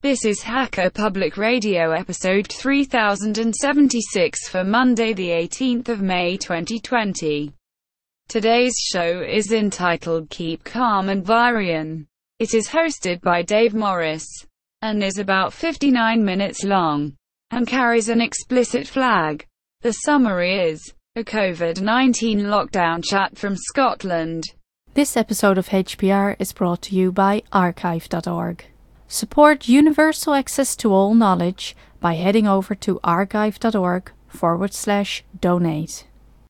This is Hacker Public Radio episode 3076 for Monday the 18th of May 2020. Today's show is entitled Keep Calm and Virion. It is hosted by Dave Morris, and is about 59 minutes long, and carries an explicit flag. The summary is a COVID-19 lockdown chat from Scotland. This episode of HPR is brought to you by archive.org. Support universal access to all knowledge by heading over to archive.org/donate.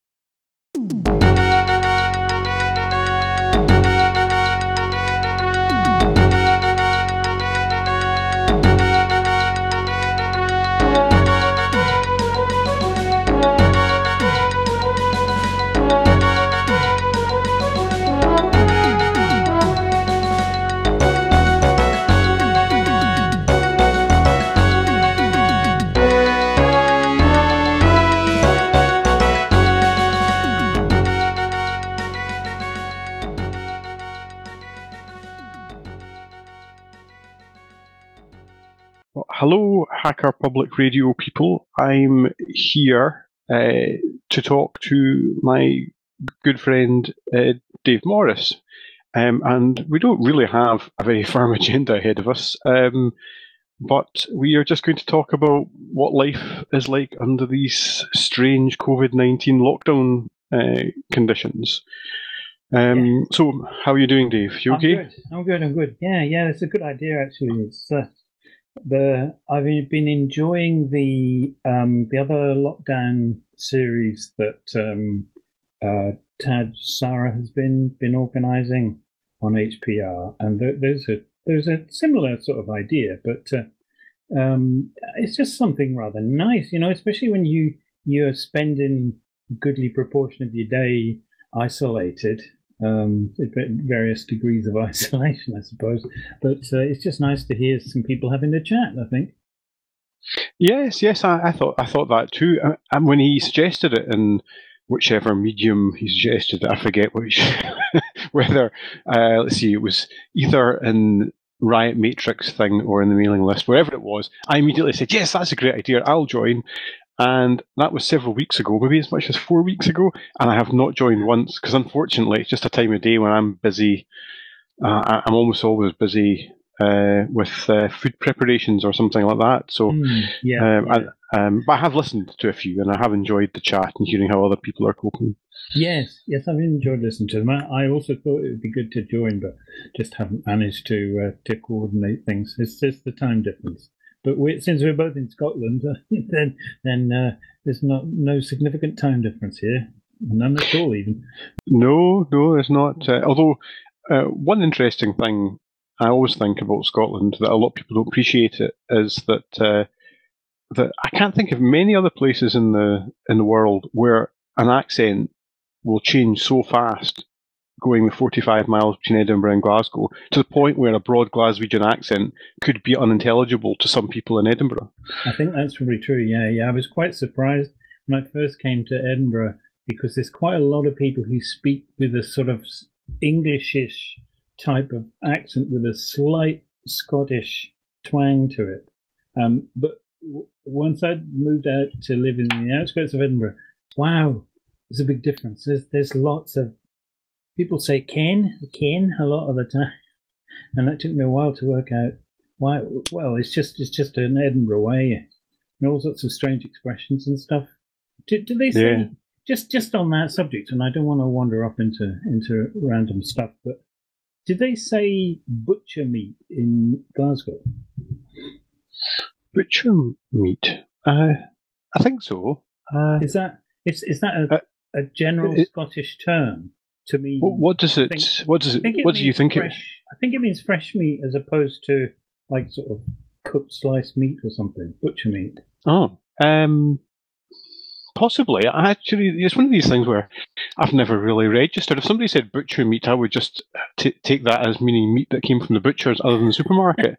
Hello, Hacker Public Radio people. I'm here to talk to my good friend Dave Morris. And we don't really have a very firm agenda ahead of us, but we are just going to talk about what life is like under these strange COVID-19 lockdown conditions. So, how are you doing, Dave? You okay? I'm good. Yeah, it's a good idea actually. It's I've been enjoying the other lockdown series that Tad Sarah has been organising on HPR, and there's a similar sort of idea, but it's just something rather nice, especially when you're spending a goodly proportion of your day isolated. Various degrees of isolation, I suppose, but it's just nice to hear some people having a chat, I think. Yes, I thought that too. And when he suggested it in whichever medium he suggested it, I forget which, whether let's see, it was either in Riot Matrix thing or in the mailing list, wherever it was. I immediately said, yes, that's a great idea, I'll join. And that was several weeks ago, maybe as much as 4 weeks ago, and I have not joined once, because unfortunately it's just a time of day when I'm busy. I'm almost always busy with food preparations or something like that. So, but I have listened to a few, and I have enjoyed the chat and hearing how other people are coping. Yes, I've enjoyed listening to them. I also thought it would be good to join, but just haven't managed to coordinate things. It's just the time difference. But since we're both in Scotland, then there's no significant time difference here. None at all, even. No, there's not. Although, one interesting thing I always think about Scotland that a lot of people don't appreciate it is that I can't think of many other places in the world where an accent will change so fast, going the 45 miles between Edinburgh and Glasgow, to the point where a broad Glaswegian accent could be unintelligible to some people in Edinburgh. I think that's probably true, yeah. I was quite surprised when I first came to Edinburgh, because there's quite a lot of people who speak with a sort of Englishish type of accent with a slight Scottish twang to it. But once I moved out to live in the outskirts of Edinburgh, wow, there's a big difference. There's lots of people say Ken a lot of the time, and that took me a while to work out why. Well, it's just an Edinburgh way, and all sorts of strange expressions and stuff. Do they say just on that subject? And I don't want to wander off into random stuff, but did they say butcher meat in Glasgow? Butcher meat? I think so. Is that a general Scottish term? To me, what do you think fresh, I think it means fresh meat as opposed to like sort of cooked sliced meat or something, butcher meat. Oh, possibly. It's one of these things where I've never really registered. If somebody said butcher meat, I would just take that as meaning meat that came from the butchers other than the supermarket.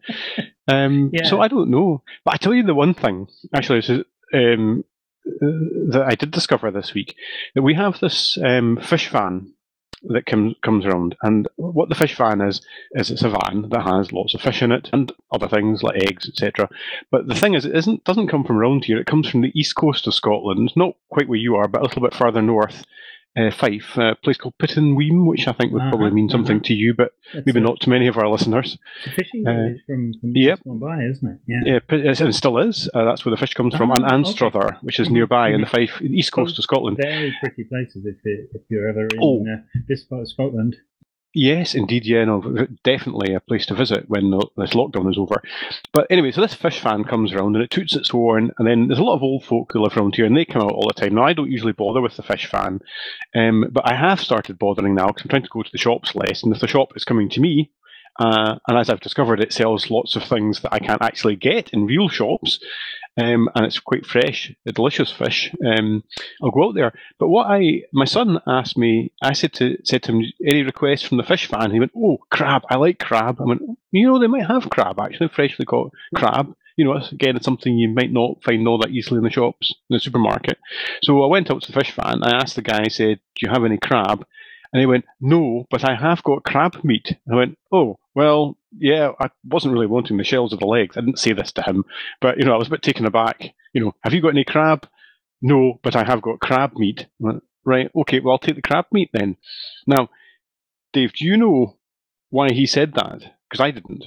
So I don't know. But I tell you the one thing, actually, that I did discover this week, that we have this fish van that comes around. And what the fish van is it's a van that has lots of fish in it and other things like eggs, etc. But the thing is, it doesn't come from around here. It comes from the east coast of Scotland, not quite where you are, but a little bit further north. Fife, a place called Pittenweem, which I think would probably mean something to you, but maybe not to many of our listeners. It's a fishing village from nearby, isn't it? Yeah, it still is. That's where the fish comes from. And Anstruther, which is nearby in the Fife, east coast of Scotland. Very pretty places if you're ever in this part of Scotland. Yes, indeed, yeah, no, definitely a place to visit when this lockdown is over. But anyway, so this fish fan comes around and it toots its horn, and then there's a lot of old folk who live around here, and they come out all the time. Now, I don't usually bother with the fish fan, but I have started bothering now because I'm trying to go to the shops less, and if the shop is coming to me, and as I've discovered, it sells lots of things that I can't actually get in real shops, and it's quite fresh, delicious fish. I'll go out there. But my son asked me, I said to him, any requests from the fish fan? He went, oh, crab, I like crab. I went, they might have crab, actually, freshly caught crab. Again, it's something you might not find all that easily in the shops, in the supermarket. So I went out to the fish fan, I asked the guy, I said, do you have any crab? And he went, no, but I have got crab meat. And I went, oh, well, yeah, I wasn't really wanting the shells of the legs. I didn't say this to him, but, I was a bit taken aback. Have you got any crab? No, but I have got crab meat. I went, right, okay, well, I'll take the crab meat then. Now, Dave, do you know why he said that? Because I didn't.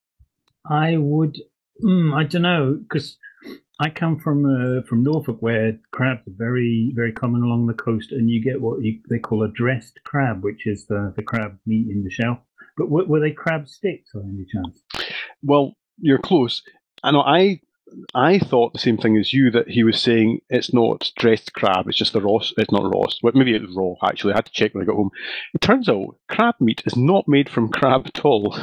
I would, I don't know, because I come from Norfolk, where crabs are very, very common along the coast, and you get what they call a dressed crab, which is the crab meat in the shell. But were they crab sticks, by any chance? Well, you're close. I know. I thought the same thing as you, that he was saying it's not dressed crab, it's just the roast. It's not roast. Well, maybe it's raw, actually. I had to check when I got home. It turns out crab meat is not made from crab at all.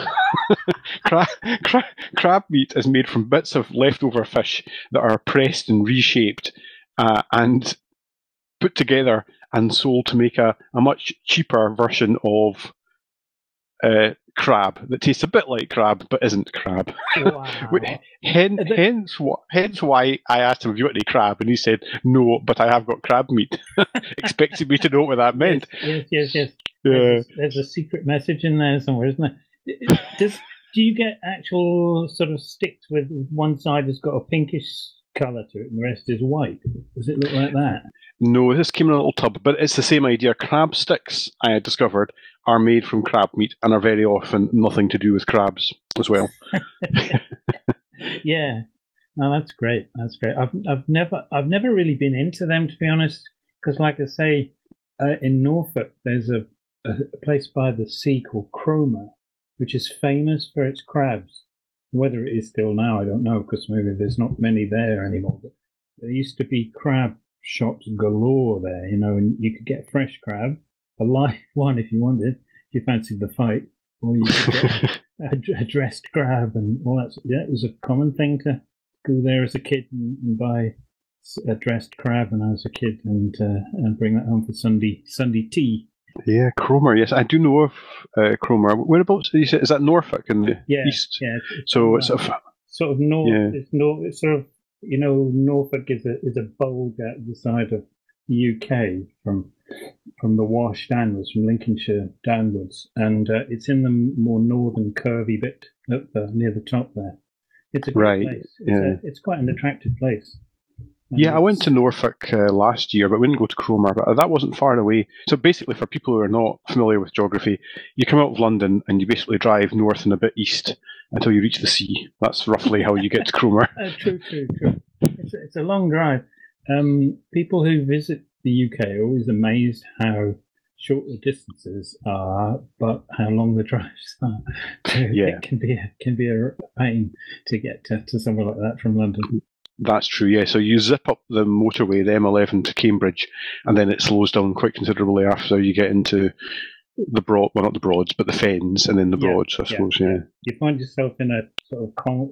Crab meat is made from bits of leftover fish that are pressed and reshaped and put together and sold to make a much cheaper version of crab that tastes a bit like crab but isn't crab. Wow. hence why I asked him, have you got any crab? And he said, no, but I have got crab meat. Expected me to know what that meant. Yes. Yeah. There's a secret message in there somewhere, isn't there? Do you get actual sort of sticks with one side has got a pinkish colour to it and the rest is white? Does it look like that? No, this came in a little tub, but it's the same idea. Crab sticks, I had discovered, are made from crab meat and are very often nothing to do with crabs as well. Yeah, no, that's great. That's great. I've never really been into them, to be honest, because, like I say, in Norfolk there's a place by the sea called Cromer, which is famous for its crabs. Whether it is still now, I don't know, because maybe there's not many there anymore. But there used to be crab shops galore there, and you could get fresh crab, a live one if you wanted, if you fancied the fight, or you could get a dressed crab and all that. Yeah, it was a common thing to go there as a kid and buy a dressed crab when I was a kid and bring that home for Sunday tea. Yeah, Cromer. Yes, I do know of Cromer. Whereabouts? Is that Norfolk in the east? Yeah. So it's sort of north. Yeah. It's sort of, Norfolk is a bulge out the side of the UK from the Wash downwards, from Lincolnshire downwards, and it's in the more northern curvy bit up near the top there. It's a great place. It's quite an attractive place. Yeah, I went to Norfolk last year, but we didn't go to Cromer, but that wasn't far away. So basically, for people who are not familiar with geography, you come out of London and you basically drive north and a bit east until you reach the sea. That's roughly how you get to Cromer. True. It's a long drive. People who visit the UK are always amazed how short the distances are, but how long the drives are. So it can be a pain to get to somewhere like that from London. That's true, yeah. So you zip up the motorway, the M11 to Cambridge, and then it slows down quite considerably after you get into the Broad, well, not the Broads, but the Fens, and then the Broads, I suppose, yeah. You find yourself in a sort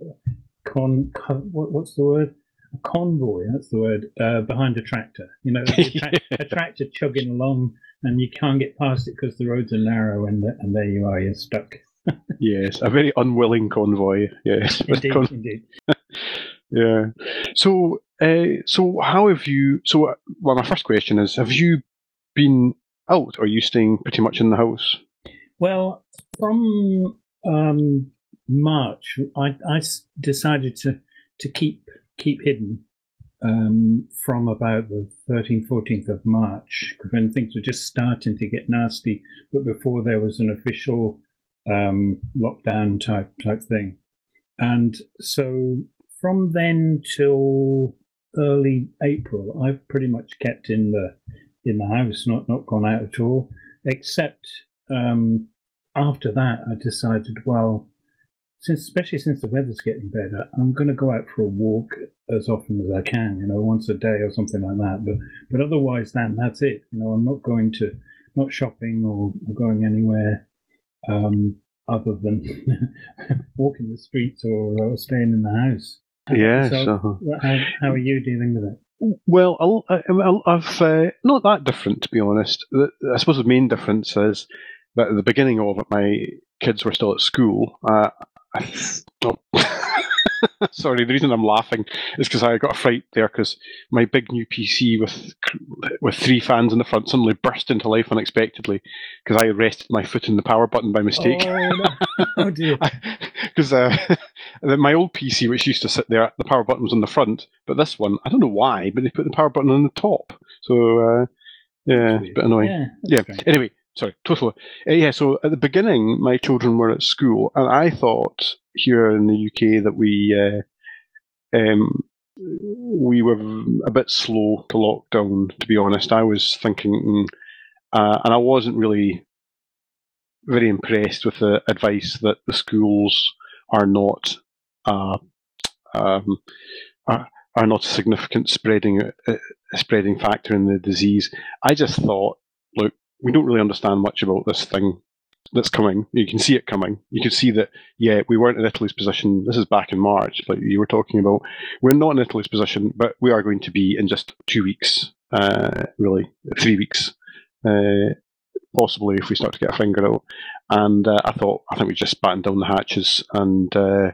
of what's the word? A convoy, that's the word, behind a tractor. A tractor chugging along, and you can't get past it because the roads are narrow, and there you are, you're stuck. Yes, a very unwilling convoy, yes. Indeed. Yeah. So how have you? So, my first question is: have you been out, or are you staying pretty much in the house? Well, from March, I decided to keep hidden from about the 13th, 14th of March, when things were just starting to get nasty, but before there was an official lockdown type thing. And so from then till early April, I've pretty much kept in the house, not gone out at all, except after that I decided, well, especially since the weather's getting better, I'm going to go out for a walk as often as I can, once a day or something like that. But otherwise, that's it. I'm not not shopping or going anywhere other than walking the streets or staying in the house. Yeah. So how are you dealing with it? Well, I've not that different, to be honest. I suppose the main difference is that at the beginning of it, my kids were still at school. Sorry, the reason I'm laughing is because I got a fright there because my big new PC with 3 fans in the front suddenly burst into life unexpectedly because I rested my foot in the power button by mistake. Oh, no. Oh dear. Because my old PC, which used to sit there, the power button was on the front, but this one, I don't know why, but they put the power button on the top. So, yeah, it's a bit annoying. Yeah. Anyway, sorry, totally. So at the beginning, my children were at school, and I thought here in the UK that we were a bit slow to lock down, to be honest. I was thinking, and I wasn't really very impressed with the advice that the schools are not are not a significant spreading factor in the disease. I just thought, look, we don't really understand much about this thing that's coming. You can see it coming. You can see that, we weren't in Italy's position. This is back in March, like you were talking about. We're not in Italy's position, but we are going to be in just 2 weeks, really, 3 weeks, possibly if we start to get a finger out. And I think we just batten down the hatches and,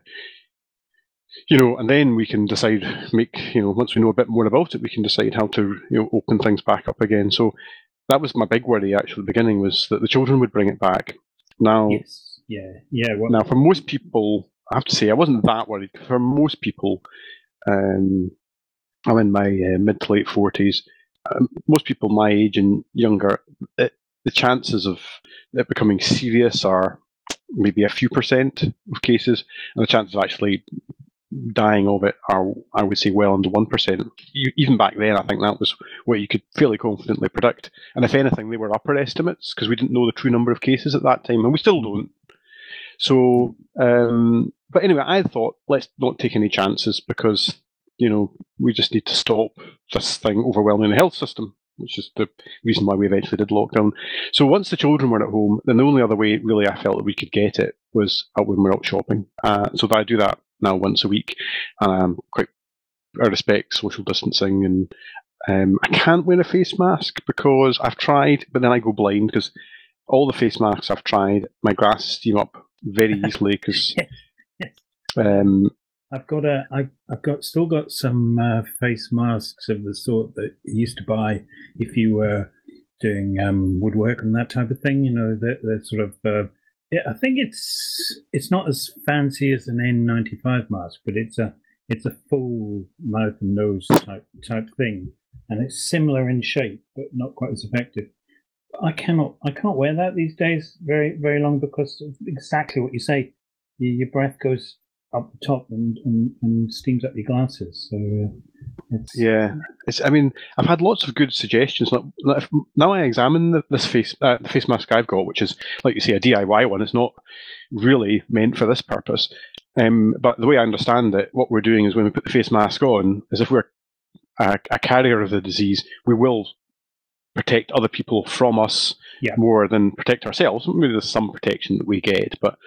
and then we can decide, once we know a bit more about it, we can decide how to, open things back up again. So that was my big worry, actually, at the beginning, was that the children would bring it back. Now, yes. Well, now, for most people, I have to say, I wasn't that worried. For most people, I'm in my mid to late 40s. Most people my age and younger, the chances of it becoming serious are maybe a few percent of cases, and the chances of actually dying of it are, I would say, well under 1%. Even back then, I think that was what you could fairly confidently predict. And if anything, they were upper estimates because we didn't know the true number of cases at that time, and we still don't. So, but anyway, I thought, let's not take any chances because, we just need to stop this thing overwhelming the health system, which is the reason why we eventually did lockdown. So once the children were at home, then the only other way, really, I felt that we could get it was when we're out shopping. So I do that now once a week, and I respect social distancing, and I can't wear a face mask because I've tried, but then I go blind because all the face masks I've tried, my glasses steam up very easily because. I've still got some face masks of the sort that you used to buy if you were doing woodwork and that type of thing. They're sort of. I think it's not as fancy as an N95 mask, but it's a full mouth and nose type thing, and it's similar in shape, but not quite as effective. I can't wear that these days very, very long because of exactly what you say. Your breath goes up the top and steams up your glasses. So I've had lots of good suggestions. Now I examine the face mask I've got, which is, like you say, a DIY one. It's not really meant for this purpose. But the way I understand it, what we're doing is when we put the face mask on, is if we're a carrier of the disease, we will protect other people from us more than protect ourselves. Maybe there's some protection that we get, but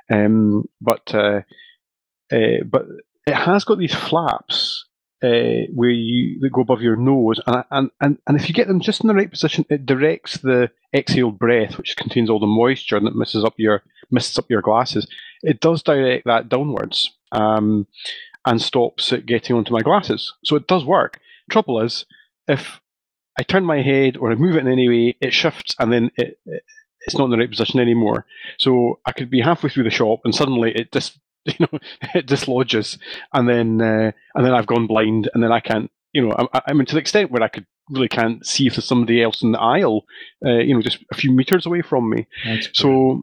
it has got these flaps that go above your nose, and if you get them just in the right position, it directs the exhaled breath, which contains all the moisture that mists up your glasses. It does direct that downwards and stops it getting onto my glasses. So it does work. Trouble is, if I turn my head or I move it in any way, it shifts and then it's not in the right position anymore. So I could be halfway through the shop and suddenly it just, it dislodges, and then I've gone blind, and then I can't, I mean, to the extent where I really can't see if there's somebody else in the aisle, just a few meters away from me. So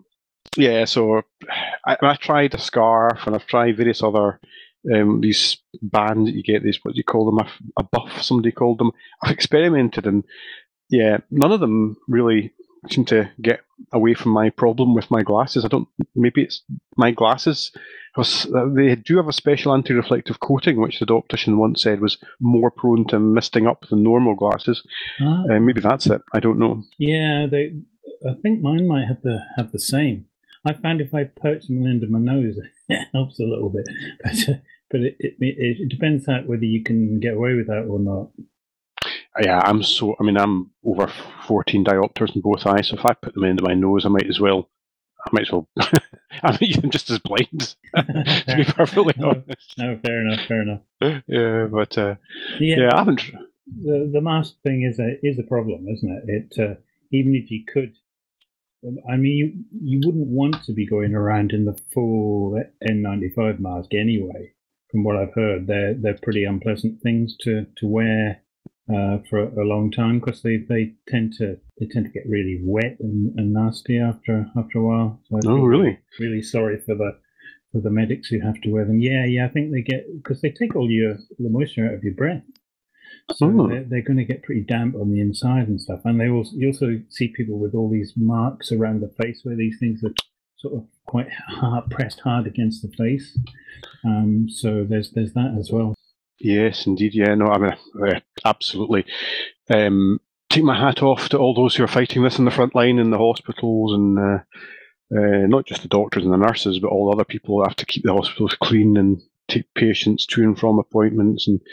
I tried a scarf and I've tried various other these bands that you get, these, what do you call them, a buff, somebody called them. I've experimented, and none of them really seem to get away from my problem with my glasses. Maybe it's my glasses. They do have a special anti-reflective coating, which the optician once said was more prone to misting up than normal glasses. Maybe that's it. I don't know. Yeah, I think mine might have the same. I found if I perch them under my nose, it helps a little bit. But it depends whether you can get away with that or not. Yeah, I'm over 14 diopters in both eyes, so if I put them into my nose, I might as well I'm just as blind, to be perfectly honest. No, fair enough. Yeah, but I haven't. The mask thing is a problem, isn't it? Even if you could, I mean, you wouldn't want to be going around in the full N95 mask anyway. From what I've heard, they're pretty unpleasant things to wear for a long time, because they tend to get really wet and nasty after a while. So really? Really sorry for the medics who have to wear them. Yeah, I think they get, because they take all the moisture out of your breath. So they're going to get pretty damp on the inside and stuff. And you also see people with all these marks around the face where these things are sort of quite pressed hard against the face. So there's that as well. Yes, indeed. Yeah, no, I mean, absolutely. Take my hat off to all those who are fighting this in the front line in the hospitals, and not just the doctors and the nurses, but all the other people who have to keep the hospitals clean and take patients to and from appointments. And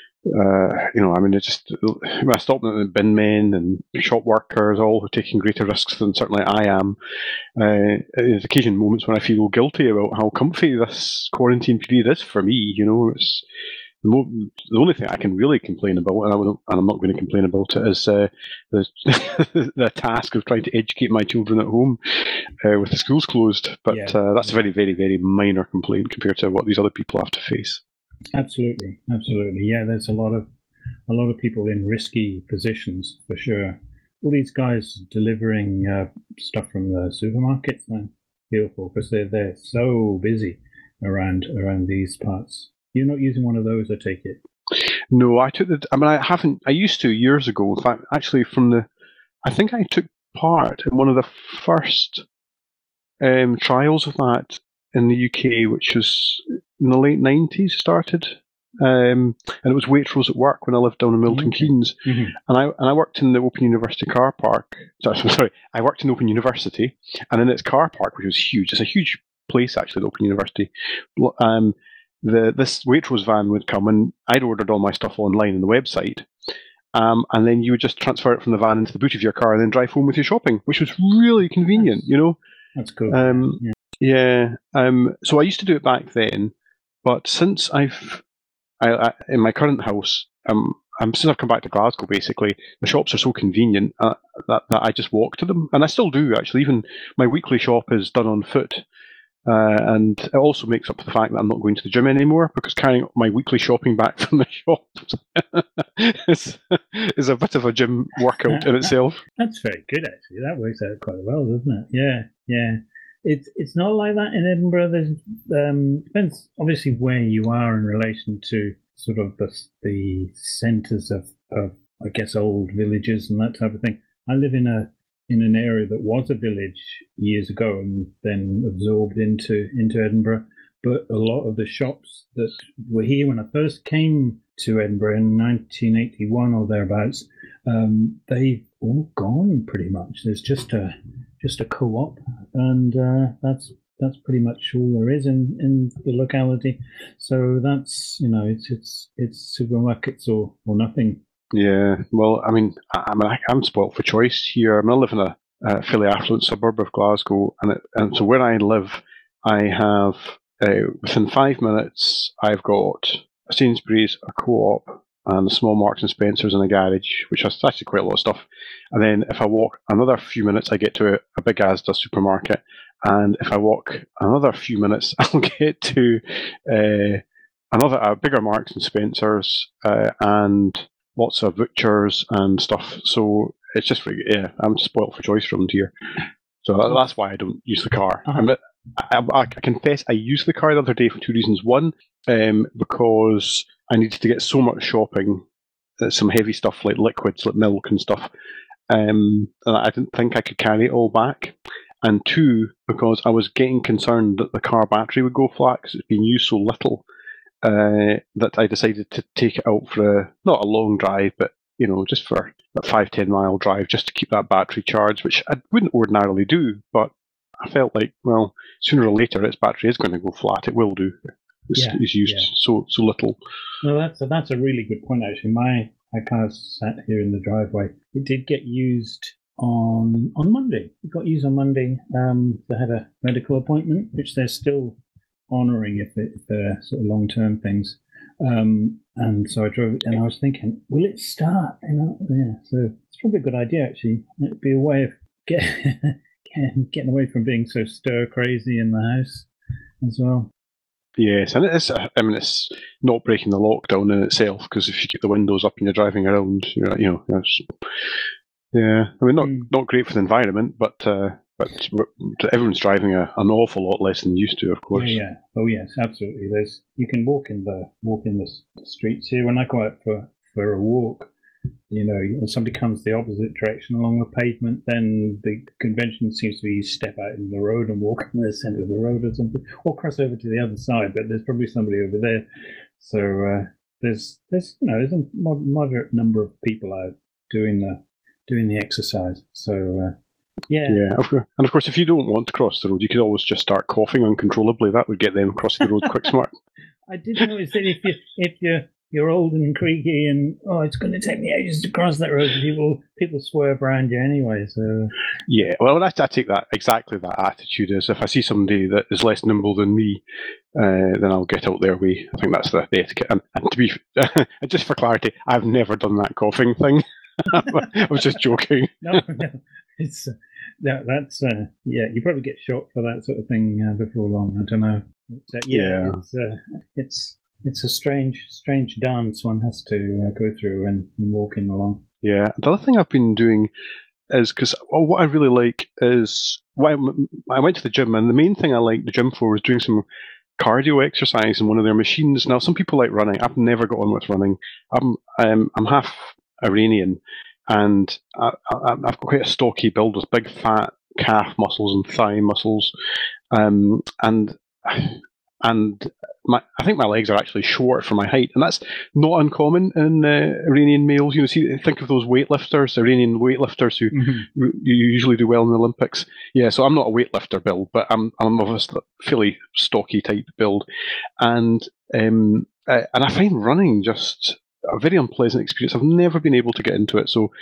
I stop at the bin men and shop workers, all who are taking greater risks than certainly I am. There's occasional moments when I feel guilty about how comfy this quarantine period is for me. It's the only thing I can really complain about, and I'm not going to complain about it, is the task of trying to educate my children at home with the schools closed. But that's a very, very, very minor complaint compared to what these other people have to face. Absolutely. Yeah, there's a lot of people in risky positions for sure. All these guys delivering stuff from the supermarkets, I feel for, because they're so busy around these parts. You're not using one of those, I take it? No, I haven't. I used to years ago. In fact, actually, I think I took part in one of the first trials of that in the UK, which was in the late 90s, started. And it was Waitrose at Work when I lived down in Milton Keynes. Mm-hmm. And I worked in the Open University car park. Sorry, I worked in Open University, and in its car park, which was huge. It's a huge place, actually, the Open University. This Waitrose van would come, and I'd ordered all my stuff online on the website, and then you would just transfer it from the van into the boot of your car and then drive home with your shopping, which was really convenient, That's cool. So I used to do it back then, but since I in my current house, since I've come back to Glasgow, basically, the shops are so convenient that I just walk to them, and I still do, actually. Even my weekly shop is done on foot. And it also makes up for the fact that I'm not going to the gym anymore, because carrying my weekly shopping back from the shops is a bit of a gym workout in itself. That's very good, actually. That works out quite well, doesn't it? Yeah. It's not like that in Edinburgh. There's depends obviously where you are in relation to sort of the centres of I guess old villages and that type of thing. I live in an area that was a village years ago and then absorbed into Edinburgh. But a lot of the shops that were here when I first came to Edinburgh in 1981 or thereabouts, they've all gone pretty much. There's just a co-op, and that's pretty much all there is in the locality. So that's it's supermarkets or nothing. Yeah, well, I'm spoilt for choice here. I live in a fairly affluent suburb of Glasgow, and so where I live, I have within 5 minutes, I've got a Sainsbury's, a Co-op, and the small Marks and Spencers in a garage, which has actually quite a lot of stuff. And then if I walk another few minutes, I get to a big Asda supermarket. And if I walk another few minutes, I'll get to a bigger Marks and Spencers and lots of butchers and stuff. So it's just, I'm spoilt for choice around here. So that's why I don't use the car. I confess I used the car the other day for two reasons. One, because I needed to get so much shopping, some heavy stuff like liquids, like milk and stuff, and I didn't think I could carry it all back. And two, because I was getting concerned that the car battery would go flat because it's been used so little that I decided to take it out for not a long drive, but just for a 5-10 mile drive, just to keep that battery charged, which I wouldn't ordinarily do, but I felt like, well, sooner or later its battery is going to go flat. It will do. It's used so little. No, that's a really good point, actually. I kind of sat here in the driveway. It did get used on Monday. It got used on Monday. They had a medical appointment, which they're still honouring if they're sort of long-term things. And so I drove, and I was thinking, will it start? So it's probably a good idea, actually. It'd be a way of getting away from being so stir crazy in the house as well. Yes, and it's not breaking the lockdown in itself, because if you keep the windows up and you're driving around, not great for the environment, but everyone's driving an awful lot less than used to, of course. Yeah. Oh yes, absolutely. You can walk in the streets here. When I go out for a walk, when somebody comes the opposite direction along the pavement, then the convention seems to be step out in the road and walk in the centre of the road or something, or cross over to the other side. But there's probably somebody over there. So there's a moderate number of people out doing the exercise. So. Yeah, and of course, if you don't want to cross the road, you could always just start coughing uncontrollably. That would get them crossing the road quick smart. I did notice that if you're old and creaky and it's going to take me ages to cross that road, people swerve around you anyway. So yeah, well, I take that attitude as if I see somebody that is less nimble than me, then I'll get out their way. I think that's the etiquette. And to be just for clarity, I've never done that coughing thing. I was just joking. No. It's that's you probably get shot for that sort of thing before long. I don't know. It's a strange dance one has to go through and walking along. Yeah, the other thing I've been doing is because what I really like is I went to the gym, and the main thing I liked the gym for was doing some cardio exercise in one of their machines. Now, some people like running. I've never got on with running. I'm half Iranian. And I've got quite a stocky build with big fat calf muscles and thigh muscles, and I think my legs are actually short for my height, and that's not uncommon in Iranian males. Think of those weightlifters, Iranian weightlifters who usually do well in the Olympics. Yeah, so I'm not a weightlifter build, but I'm of a fairly stocky type build, and I find running just a very unpleasant experience. I've never been able to get into it. So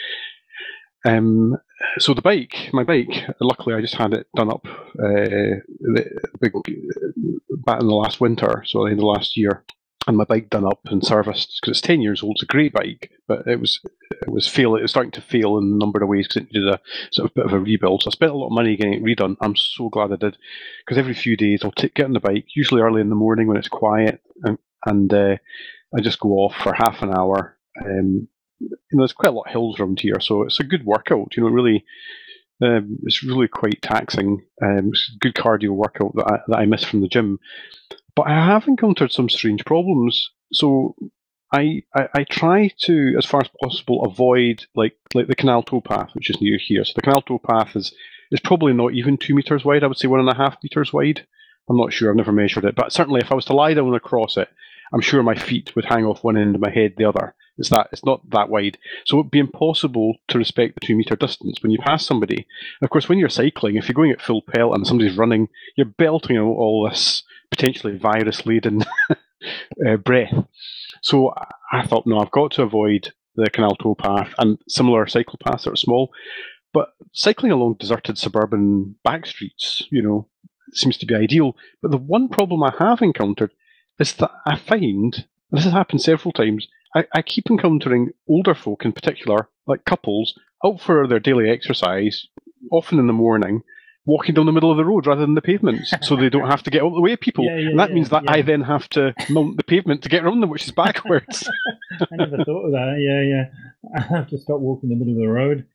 my bike, luckily I just had it done up back in the last winter, so the end of last year, and my bike done up and serviced because it's 10 years old. It's a great bike, but it was starting to fail in a number of ways because it needed a sort of bit of a rebuild. So I spent a lot of money getting it redone. I'm so glad I did, because every few days I'll get on the bike, usually early in the morning when it's quiet, and I just go off for half an hour. There's quite a lot of hills around here, so it's a good workout. Really, it's really quite taxing. It's a good cardio workout that I miss from the gym. But I have encountered some strange problems. So I try to, as far as possible, avoid like the canal towpath, which is near here. So the canal towpath is probably not even 2 meters wide. I would say 1.5 meters wide. I'm not sure. I've never measured it, but certainly if I was to lie down across it, I'm sure my feet would hang off one end of my head the other. It's not that wide. So it would be impossible to respect the 2 meter distance when you pass somebody. And of course, when you're cycling, if you're going at full pelt and somebody's running, you're belting out all this potentially virus-laden breath. So I thought, no, I've got to avoid the canal towpath and similar cycle paths that are small. But cycling along deserted suburban back streets, seems to be ideal. But the one problem I have encountered is that I find, and this has happened several times, I keep encountering older folk in particular, like couples, out for their daily exercise, often in the morning, walking down the middle of the road rather than the pavements, so they don't have to get out of the way of people. And that means that I then have to mount the pavement to get around them, which is backwards. I never thought of that. Yeah. I have to stop walking in the middle of the road.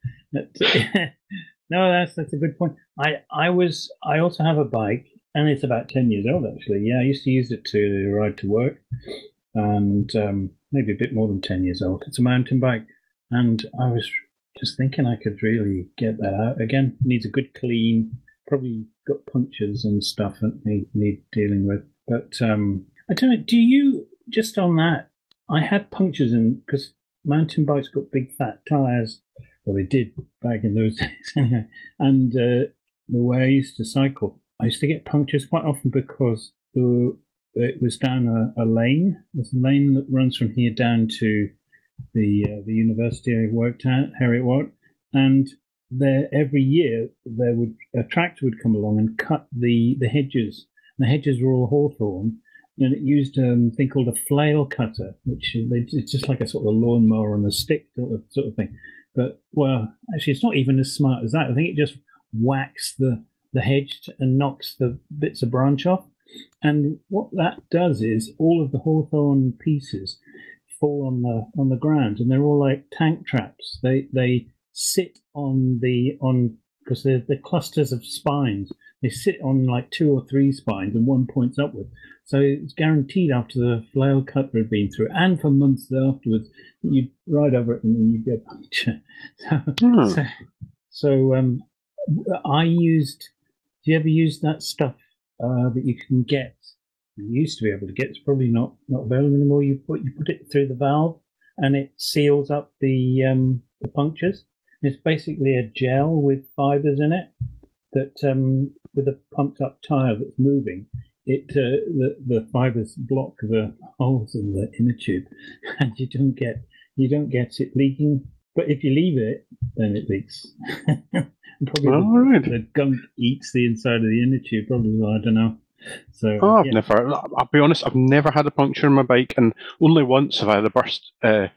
No, that's a good point. I also have a bike, and it's about 10 years old actually. Yeah, I used to use it to ride to work, and maybe a bit more than 10 years old. It's a mountain bike, and I was just thinking I could really get that out again. Needs a good clean. Probably got punctures and stuff that need dealing with. But I don't know. Do you, just on that? I had punctures because mountain bikes got big fat tires. Well, they did back in those days anyway. And the way I used to cycle, I used to get punctures quite often because it was down a lane. There's a lane that runs from here down to the university I worked at, Heriot-Watt, and there every year a tractor would come along and cut the hedges. And the hedges were all hawthorn, and it used a thing called a flail cutter, which it's just like a sort of lawnmower on a stick sort of thing. But well, actually, it's not even as smart as that. I think it just whacks the hedge and knocks the bits of branch off. And what that does is all of the hawthorn pieces fall on the ground, and they're all like tank traps. They sit because they're clusters of spines. They sit on like 2 or 3 spines, and one points upward. So it's guaranteed after the flail cutter had been through, and for months afterwards, you'd ride over it and then you'd get a puncture. So I used. Do you ever use that stuff that you can get? You used to be able to get. It's probably not available anymore. You put it through the valve, and it seals up the punctures. It's basically a gel with fibers in it that, with a pumped up tire that's moving, the fibers block the holes in the inner tube, and you don't get it leaking. But if you leave it, then it leaks. Probably the gunk eats the inside of the inner tube. Probably, I don't know. So I'll be honest, I've never had a puncture in my bike, and only once have I had a burst.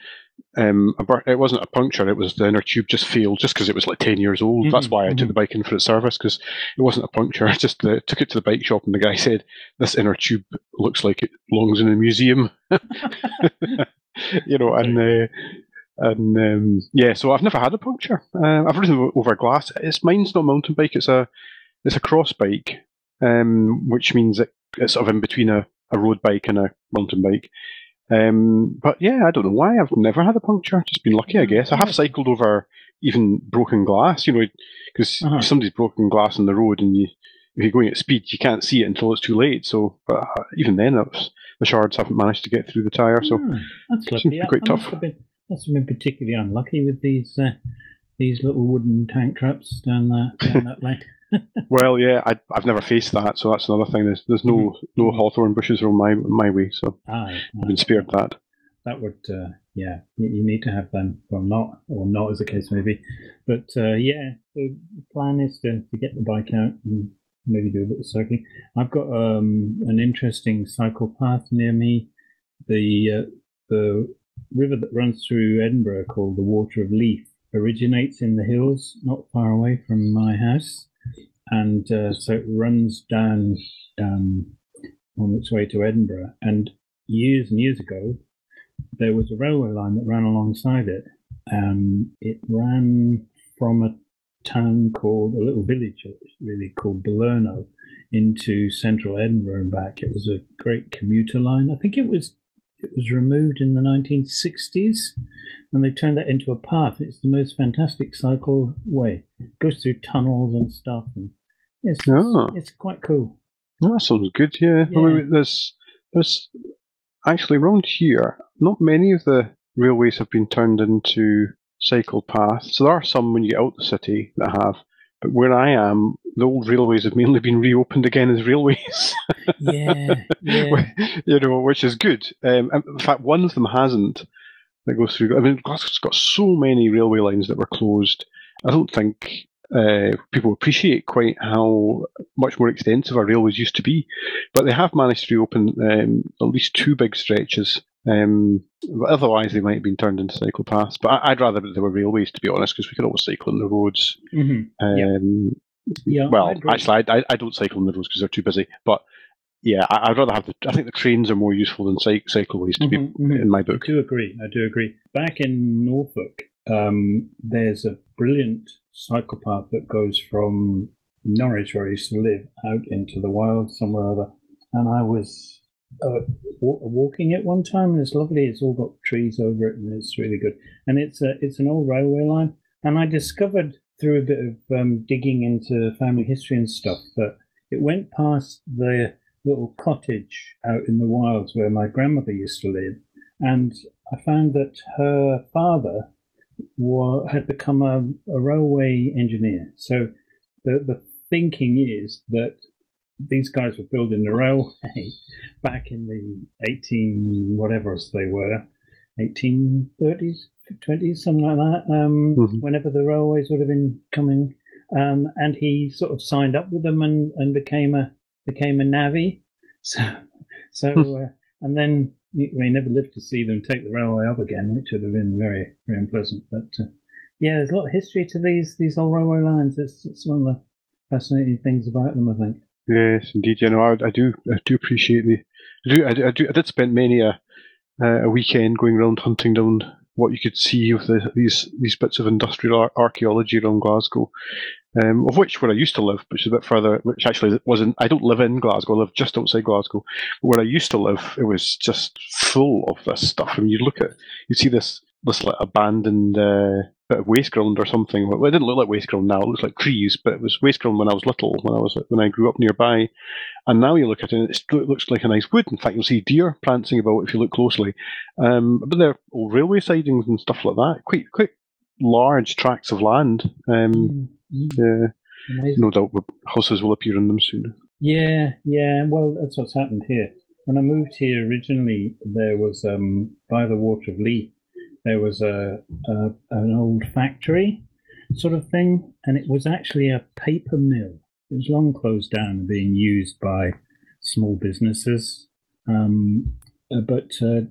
It wasn't a puncture; it was the inner tube just failed, just because it was like 10 years old. That's why I took the bike in for its service, because it wasn't a puncture. I just took it to the bike shop, and the guy said, "This inner tube looks like it belongs in a museum." So I've never had a puncture. I've ridden over glass. Mine's not a mountain bike; it's a cross bike. Which means it's sort of in between a road bike and a mountain bike. But yeah, I don't know why. I've never had a puncture. Just been lucky, I guess. I have cycled over even broken glass, because somebody's broken glass on the road, and if you're going at speed, you can't see it until it's too late. So, but even then, the shards haven't managed to get through the tyre. So that's it seems quite tough. Must have been particularly unlucky with these little wooden tank traps down that lane. Well, yeah, I've never faced that, so that's another thing. There's no hawthorn bushes around my way, so I've been spared that. That would, you need to have them, or not as the case may be. But the plan is to get the bike out and maybe do a bit of cycling. I've got an interesting cycle path near me. The river that runs through Edinburgh, called the Water of Leith, originates in the hills not far away from my house. And so it runs down on its way to Edinburgh. And years ago, there was a railway line that ran alongside it. It ran from a little village really called Balerno, into central Edinburgh and back. It was a great commuter line. I think it was removed in the 1960s, and they turned that into a path. It's the most fantastic cycle way. It goes through tunnels and stuff, and it's quite cool. That sounds good, yeah. I mean, there's actually around here, not many of the railways have been turned into cycle paths. So there are some when you get out the city that have, but where I am, the old railways have mainly been reopened again as railways. Which is good. In fact, one of them hasn't. That goes through. I mean, Glasgow's got so many railway lines that were closed. I don't think people appreciate quite how much more extensive our railways used to be. But they have managed to reopen at least 2 big stretches But otherwise, they might have been turned into cycle paths. But I'd rather that they were railways, to be honest, because we could always cycle on the roads. Yeah, well, actually, I don't cycle on the roads because they're too busy. But yeah, I'd rather have I think the trains are more useful than cycleways to be in my book. I do agree. Back in Norfolk, there's a brilliant cycle path that goes from Norwich, where I used to live, out into the wild somewhere or other. And I was walking it one time, and it's lovely. It's all got trees over it, and it's really good. And it's an old railway line. And I discovered through a bit of digging into family history and stuff that it went past the little cottage out in the wilds where my grandmother used to live, and I found that her father had become a railway engineer. So the thinking is that these guys were building the railway back in the 1830s, 20s, something like that, whenever the railways would have been coming. And he sort of signed up with them and became a navvy. And then he never lived to see them take the railway up again, which would have been very, very unpleasant. But yeah, there's a lot of history to these old railway lines. It's one of the fascinating things about them, I think. Yes, indeed. I do appreciate I did spend many a weekend going around hunting down what you could see of these bits of industrial archaeology around Glasgow. Of which where I used to live, which is a bit further, which actually wasn't. I don't live in Glasgow. I live just outside Glasgow. But where I used to live, it was just full of this stuff. And you see this like abandoned bit of waste ground or something. Well, it didn't look like waste ground now. It looks like trees, but it was waste ground when I was little, when I grew up nearby. And now you look at it, it looks like a nice wood. In fact, you'll see deer prancing about if you look closely. But they're old railway sidings and stuff like that. Quite large tracts of land. Yeah, no doubt houses will appear in them soon. Yeah. Well, that's what's happened here. When I moved here originally, there was by the Water of Leith, there was an old factory sort of thing, and it was actually a paper mill. It was long closed down and being used by small businesses, but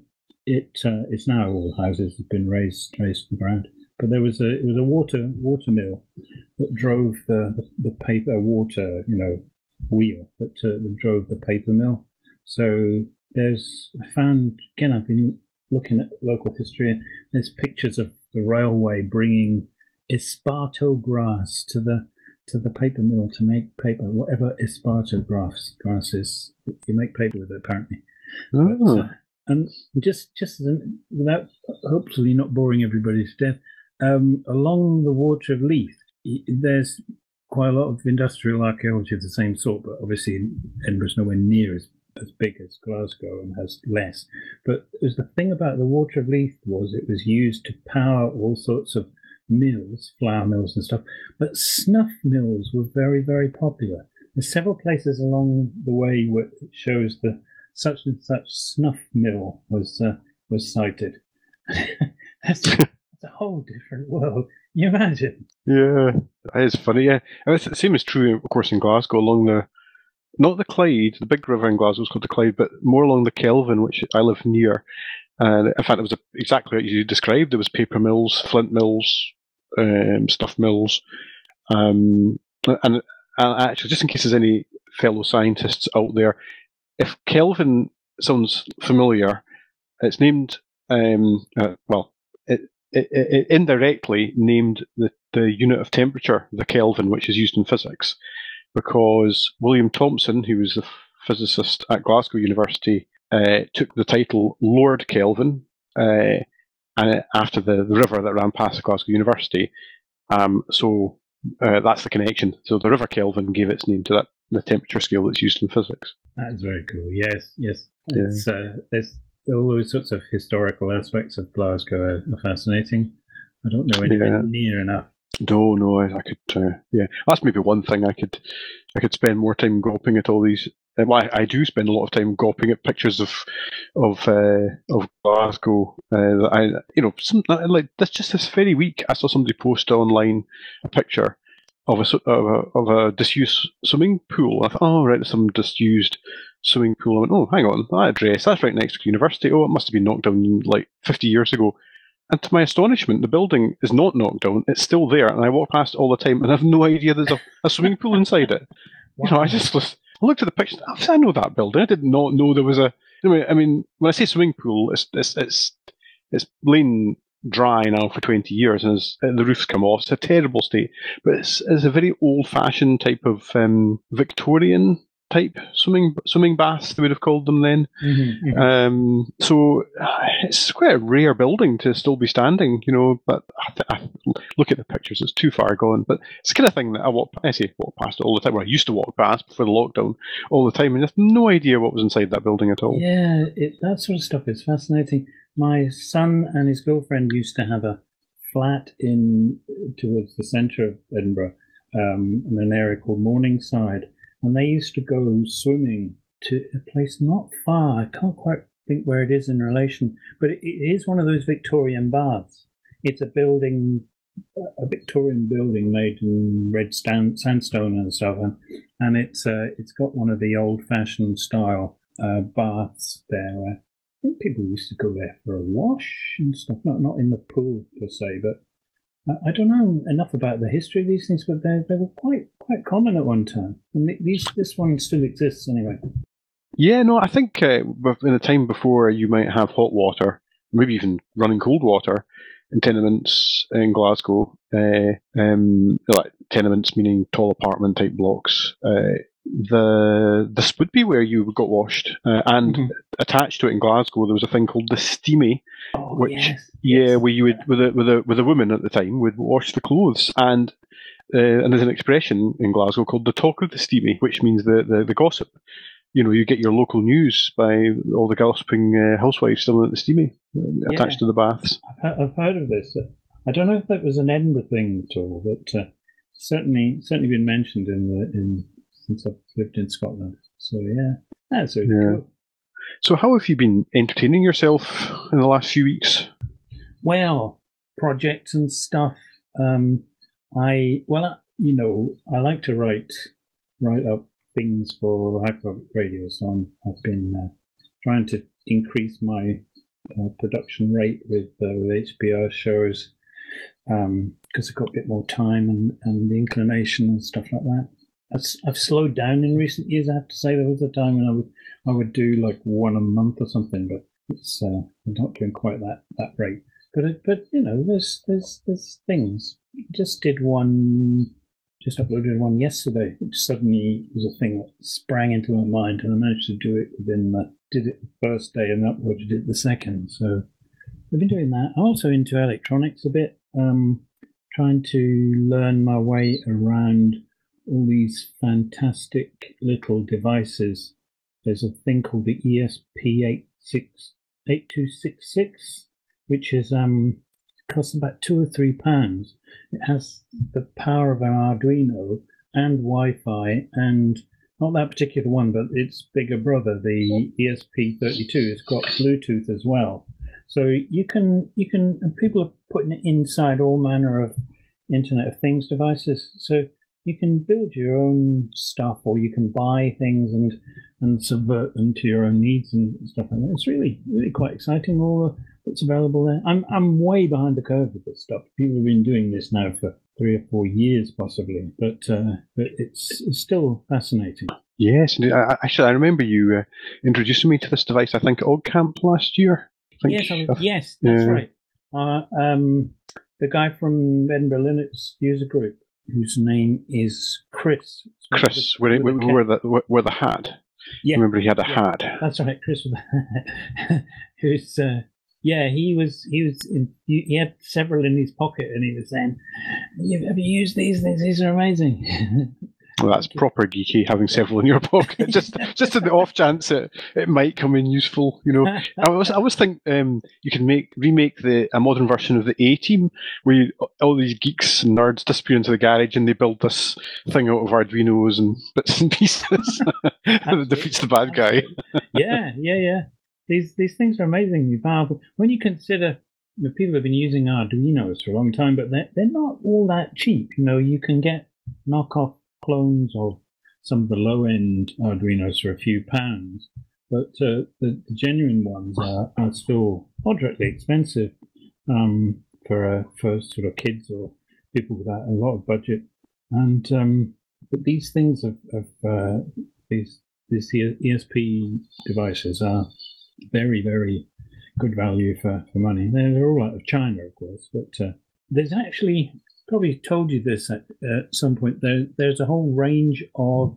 it's now all houses have been raised to the ground. But it was a water mill that drove the paper water wheel that drove the paper mill. So I found again, I've been looking at local history. There's pictures of the railway bringing esparto grass to the paper mill to make paper. Whatever esparto grass is, you make paper with it apparently. Oh. But, and just without hopefully not boring everybody to death. Along the Water of Leith, there's quite a lot of industrial archaeology of the same sort, but obviously Edinburgh's nowhere near as big as Glasgow and has less. But the thing about the Water of Leith was it was used to power all sorts of mills, flour mills and stuff, but snuff mills were very, very popular. There's several places along the way where it shows the such and such snuff mill was cited. That's a whole different world. You imagine? Yeah, it's funny. Yeah, and the same is true, of course, in Glasgow along not the Clyde, the big river in Glasgow is called the Clyde, but more along the Kelvin, which I live near. And in fact, it was exactly what you described. There was paper mills, flint mills, stuff mills, and actually, just in case there's any fellow scientists out there, if Kelvin sounds familiar, it's named it indirectly named the unit of temperature, the Kelvin, which is used in physics, because William Thomson, who was the physicist at Glasgow University, took the title Lord Kelvin after the river that ran past Glasgow University. So that's the connection. So the River Kelvin gave its name to the temperature scale that's used in physics. That's very cool. Yes. There's all those sorts of historical aspects of Glasgow are fascinating. I don't know anywhere near enough. No, I could. That's maybe one thing I could spend more time gawping at all these. Well, I do spend a lot of time gawping at pictures of Glasgow. Like just this very week, I saw somebody post online a picture, of a disused swimming pool. I thought, oh right, some disused swimming pool. I went, oh, hang on, that address, that's right next to university. Oh, it must have been knocked down like 50 years ago. And to my astonishment, the building is not knocked down; it's still there. And I walk past it all the time, and I have no idea there's a swimming pool inside it. Wow. You know, I looked at the pictures. I know that building. I did not know there was a. I mean, when I say swimming pool, it's lain dry now for 20 years, and the roof's come off. It's a terrible state, but it's a very old-fashioned type of Victorian type swimming baths, they would have called them then. So it's quite a rare building to still be standing, you know. But I look at the pictures; it's too far gone. But it's the kind of thing that I walk past it all the time. Well, I used to walk past before the lockdown all the time, and I have no idea what was inside that building at all. Yeah, that sort of stuff is fascinating. My son and his girlfriend used to have a flat towards the centre of Edinburgh, in an area called Morningside, and they used to go swimming to a place not far. I can't quite think where it is in relation, but it is one of those Victorian baths. It's a Victorian building made in red sandstone and stuff, and it's got one of the old-fashioned style baths there. I think people used to go there for a wash and stuff, not in the pool per se, but I don't know enough about the history of these things, but they were quite common at one time. And this one still exists anyway. Yeah, no, I think in the time before you might have hot water, maybe even running cold water in tenements in Glasgow, like tenements meaning tall apartment type blocks, this would be where you got washed, and attached to it in Glasgow there was a thing called the steamy, which where you would with a woman at the time would wash the clothes, and there's an expression in Glasgow called the talk of the steamy, which means the gossip. You know, you get your local news by all the gossiping housewives still at the steamy attached to the baths. I've heard of this. I don't know if that was an Edinburgh thing at all, but certainly been mentioned since I've lived in Scotland. So yeah, that's really cool. So how have you been entertaining yourself in the last few weeks? Well, projects and stuff. I like to write up things for Hyperpublic Radio, so I've been trying to increase my production rate with HPR shows because I've got a bit more time and the inclination and stuff like that. I've slowed down in recent years, I have to say. There was a time when I would do like one a month or something, but it's I'm not doing quite that rate. But you know, there's things. Just uploaded one yesterday, which suddenly was a thing that sprang into my mind, and I managed to do it did it the first day and uploaded it the second. So I've been doing that. I'm also into electronics a bit, trying to learn my way around all these fantastic little devices. There's a thing called the ESP8266, which is costs about £2 or £3. It has the power of an Arduino and Wi-Fi, and not that particular one, but its bigger brother, the ESP32, has got Bluetooth as well. So you can, and people are putting it inside all manner of Internet of Things devices. So you can build your own stuff, or you can buy things and subvert them to your own needs and stuff like that. It's really, really quite exciting, all that's available there. I'm way behind the curve with this stuff. People have been doing this now for 3 or 4 years, possibly, but it's still fascinating. Yes, actually, I remember you introducing me to this device, I think, at OggCamp last year. Yes, that's right. The guy from Edinburgh Linux user group, whose name is Chris. Chris, where the hat. Yeah, remember he had a hat. That's right, Chris with the hat. Who's he had several in his pocket, and he was saying, "Have you used these things? These are amazing." Well, that's proper geeky, having several in your pocket, just in the off chance it might come in useful. You know, I always think you can remake a modern version of the A-Team, where all these geeks and nerds disappear into the garage and they build this thing out of Arduinos and bits and pieces that defeats the bad guy. Yeah. These things are amazingly powerful. When you consider people have been using Arduinos for a long time, but they're not all that cheap. You know, you can get knockoff clones of some of the low-end Arduinos for a few pounds, but the genuine ones are still moderately expensive for sort of kids or people without a lot of budget. And but these things these ESP devices are very, very good value for money. They're all out of China, of course, but there's actually, probably told you this at some point, there's a whole range of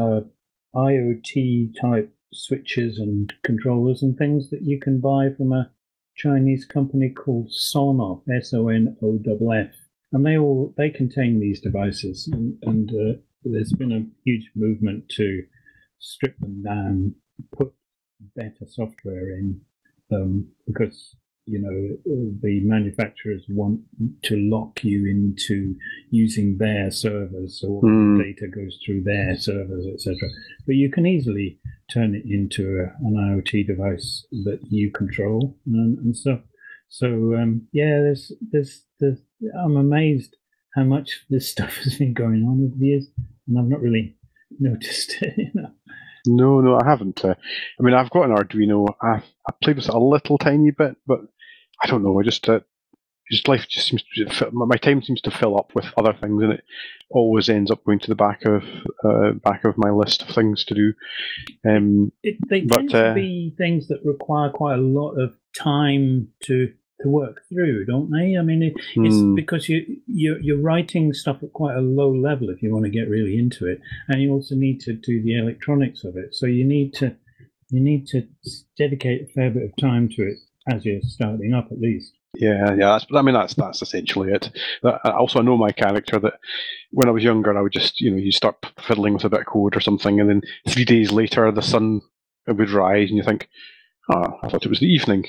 IoT type switches and controllers and things that you can buy from a Chinese company called Sonoff, Sonoff, and they contain these devices, and there's been a huge movement to strip them down, put better software in them, because the manufacturers want to lock you into using their servers, so all the data goes through their servers, etc. But you can easily turn it into an IoT device that you control and stuff. So there's I'm amazed how much this stuff has been going on over the years, and I've not really noticed it. No, I haven't. I mean, I've got an Arduino. I played with it a little tiny bit, but I don't know. Life just seems to, my time seems to fill up with other things, and it always ends up going to the back of my list of things to do. They tend to be things that require quite a lot of time to work through, don't they? I mean, it's because you're writing stuff at quite a low level if you want to get really into it, and you also need to do the electronics of it. So you need to dedicate a fair bit of time to it as you're starting up, at least. Yeah. That's essentially it. Also, I know my character, that when I was younger, I would just, you start fiddling with a bit of code or something, and then 3 days later, the sun would rise, and you think, I thought it was the evening,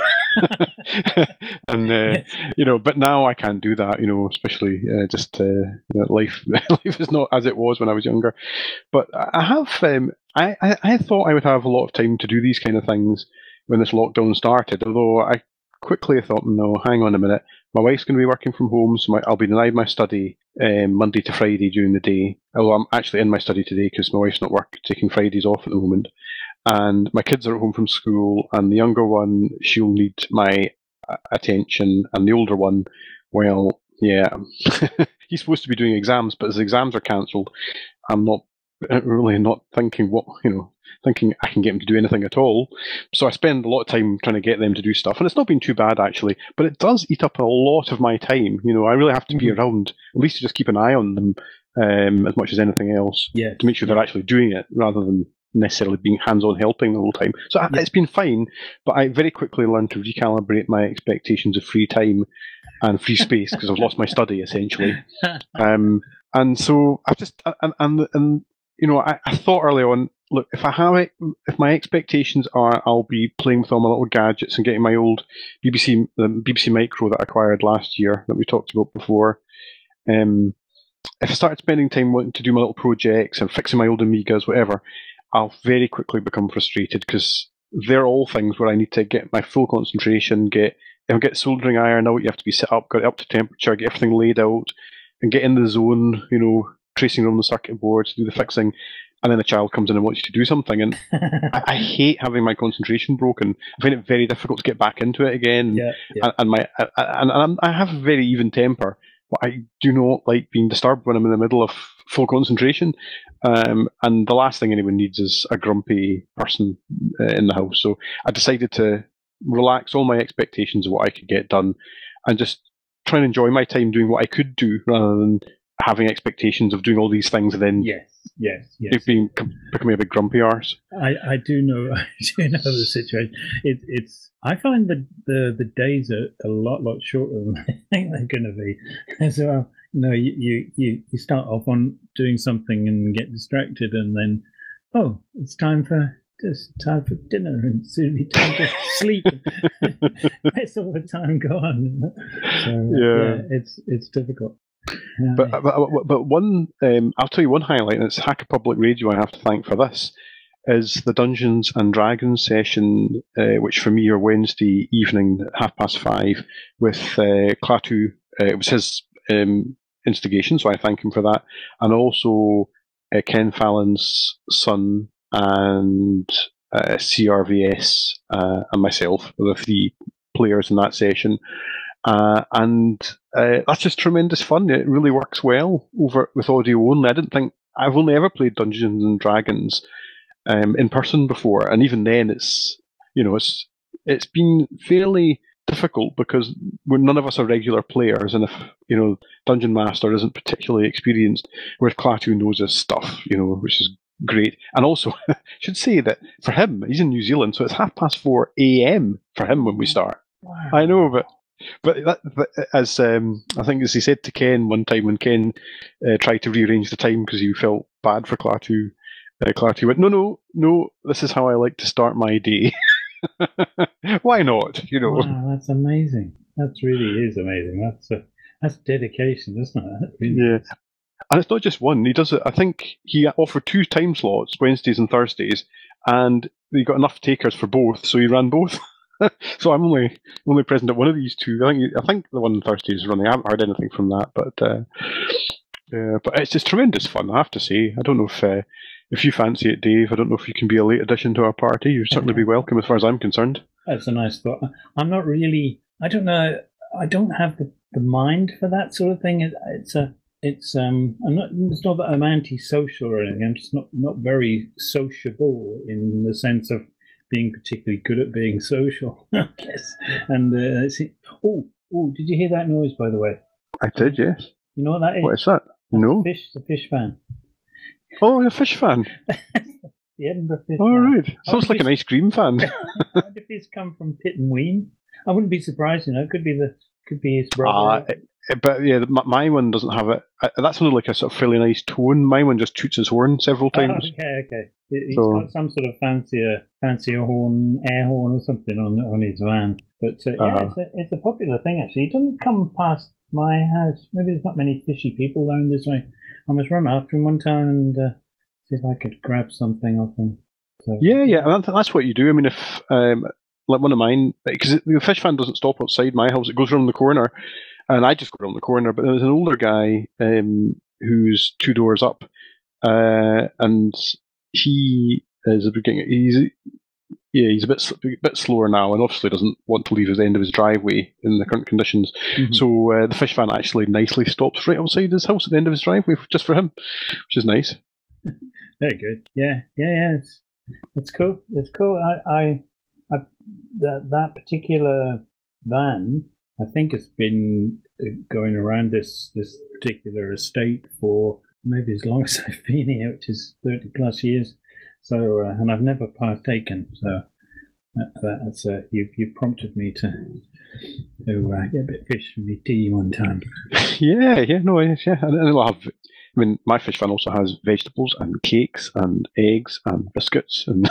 and but now I can't do that, especially life is not as it was when I was younger. But I have, I thought I would have a lot of time to do these kind of things when this lockdown started, although I quickly thought, no, hang on a minute. My wife's going to be working from home, so I'll be denied my study Monday to Friday during the day. Although I'm actually in my study today because my wife's not taking Fridays off at the moment. And my kids are at home from school, and the younger one, she'll need my attention, and the older one, well, yeah, he's supposed to be doing exams, but his exams are cancelled. I'm not thinking thinking I can get him to do anything at all. So I spend a lot of time trying to get them to do stuff, and it's not been too bad actually, but it does eat up a lot of my time. I really have to be around, at least to just keep an eye on them as much as anything else, to make sure they're actually doing it rather than necessarily being hands-on helping the whole time. So it's been fine, but I very quickly learned to recalibrate my expectations of free time and free space because I've lost my study essentially. And so I've just I thought early on, look, if my expectations are I'll be playing with all my little gadgets and getting my old BBC Micro that I acquired last year that we talked about before. If I started spending time wanting to do my little projects and fixing my old Amigas, whatever, I'll very quickly become frustrated because they're all things where I need to get my full concentration, get soldering iron out, you have to be set up, got it up to temperature, get everything laid out, and get in the zone, tracing around the circuit board to do the fixing, and then a child comes in and wants you to do something, and I hate having my concentration broken. I find it very difficult to get back into it again. And I have a very even temper, but I do not like being disturbed when I'm in the middle of full concentration. And the last thing anyone needs is a grumpy person in the house. So I decided to relax all my expectations of what I could get done and just try and enjoy my time doing what I could do rather than having expectations of doing all these things and then becoming a big grumpy arse. I do know the situation. I find the days are a lot shorter than I think they're going to be. So you start off on doing something and get distracted, and then it's time for dinner, and soon be time to sleep. That's all the time gone. So, it's difficult. But one, I'll tell you one highlight, and it's Hacker Public Radio I have to thank for this, is the Dungeons and Dragons session, which for me are Wednesday evening at 5:30 with Klaatu. It was his instigation, so I thank him for that. And also Ken Fallon's son and CRVS and myself were the 3 players in that session. And that's just tremendous fun. It really works well over with audio only. I've only ever played Dungeons and Dragons in person before, and even then, it's been fairly difficult because none of us are regular players, and if Dungeon Master isn't particularly experienced, whereas Klaatu knows his stuff, which is great. And also, I should say that for him, he's in New Zealand, so it's 4:30 a.m. for him when we start. Wow. I know, but as I think as he said to Ken one time when Ken tried to rearrange the time because he felt bad for Klaatu, Klaatu went, no, this is how I like to start my day. Why not? Wow, that's amazing. That really is amazing. That's dedication, isn't it? That really Yeah. And it's not just one. He does it. I think he offered 2 time slots, Wednesdays and Thursdays, and he got enough takers for both, so he ran both. So I'm only present at one of these 2. I think the one on Thursday is running. I haven't heard anything from that, but it's just tremendous fun, I have to say. I don't know if you fancy it, Dave. I don't know if you can be a late addition to our party. You'd certainly be welcome, as far as I'm concerned. That's a nice thought. I'm not really. I don't know. I don't have the mind for that sort of thing. It's not that I'm antisocial or anything. I'm just not very sociable in the sense of being particularly good at being social, I guess. And did you hear that noise, by the way? I did, yes. You know what that is? What is that? No. The fish fan. Oh, a fish fan. The Edinburgh fish All fan. right. Sounds like an ice cream fan. What if it's come from Pitt and Ween? I wouldn't be surprised. It could be his brother. But yeah, my one doesn't have it. That sounded like a sort of fairly nice tone. My one just toots his horn several times. Okay. He's got some sort of fancier horn, air horn or something on his van. But it's a popular thing actually. It doesn't come past my house. Maybe there's not many fishy people down this way. I must run after him one time and see if I could grab something off him. So, yeah, and that's what you do. I mean, if like one of mine, because the fish fan doesn't stop outside my house, it goes around the corner. And I just go around the corner, but there's an older guy who's 2 doors up, and he is he's a bit slower now, and obviously doesn't want to leave his end of his driveway in the current conditions. Mm-hmm. So the fish van actually nicely stops right outside his house at the end of his driveway just for him, which is nice. Very good. Yeah. It's cool. It's cool. That particular van, I think it's been going around this particular estate for maybe as long as I've been here, which is 30 plus years. So, and I've never partaken. So that's you prompted me to get a bit of fish for me tea one time. Yeah. And it'll have. I mean, my fish fan also has vegetables and cakes and eggs and biscuits and